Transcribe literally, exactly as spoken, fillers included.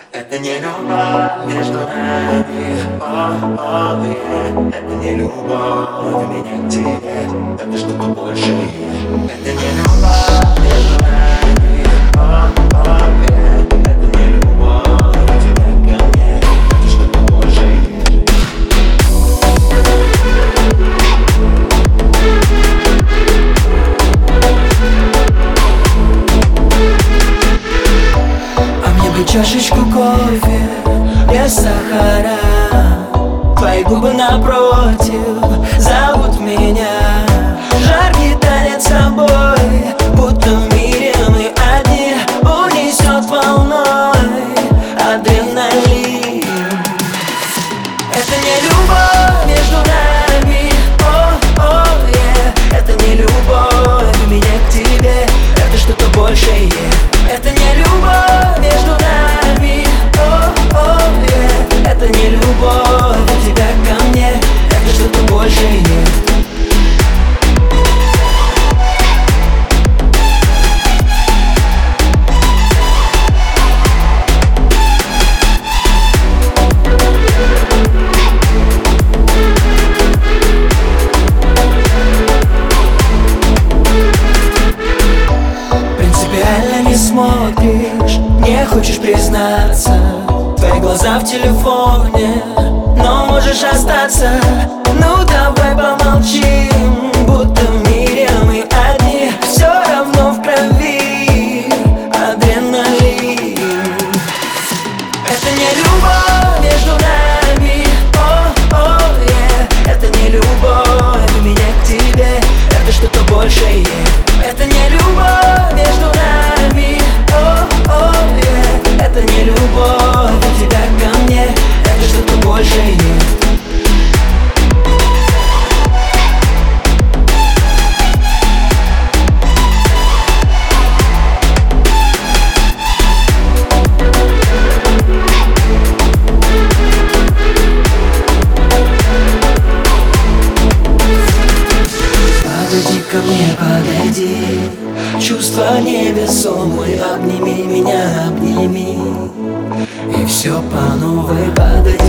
Это не любовь между нами, о, о, yeah. Это не любовь меня к тебе, это что-то большее. Это не любовь между нами, о, о, yeah. Это не любовь тебя ко мне, это что-то большее. Чашечку кофе, без сахара. Твои губы напротив зовут меня. Жаркий танец с тобой, будто в мире мы одни. Унесет волной адреналин. Это не любовь между нами, о, о, yeah. Это не любовь у меня к тебе, это что-то большее. Это не любовь между нами, о, о, yeah. Это не любовь от тебя ко мне, это что-то большее. Не смотришь, не хочешь признаться. Твои глаза в телефоне, но можешь остаться. Ну давай помолчим, будто в мире мы одни. Все равно в крови адреналин. Это не любовь между нами, о, о, yeah. Это не любовь у меня к тебе, это что-то большее. Это не любовь между нами, о, о, yeah. Это не любовь от тебя ко мне, это что-то большее. Подойди ко мне, подойди. Чувства невесомые, обними меня, обними. И все по новой. Подойди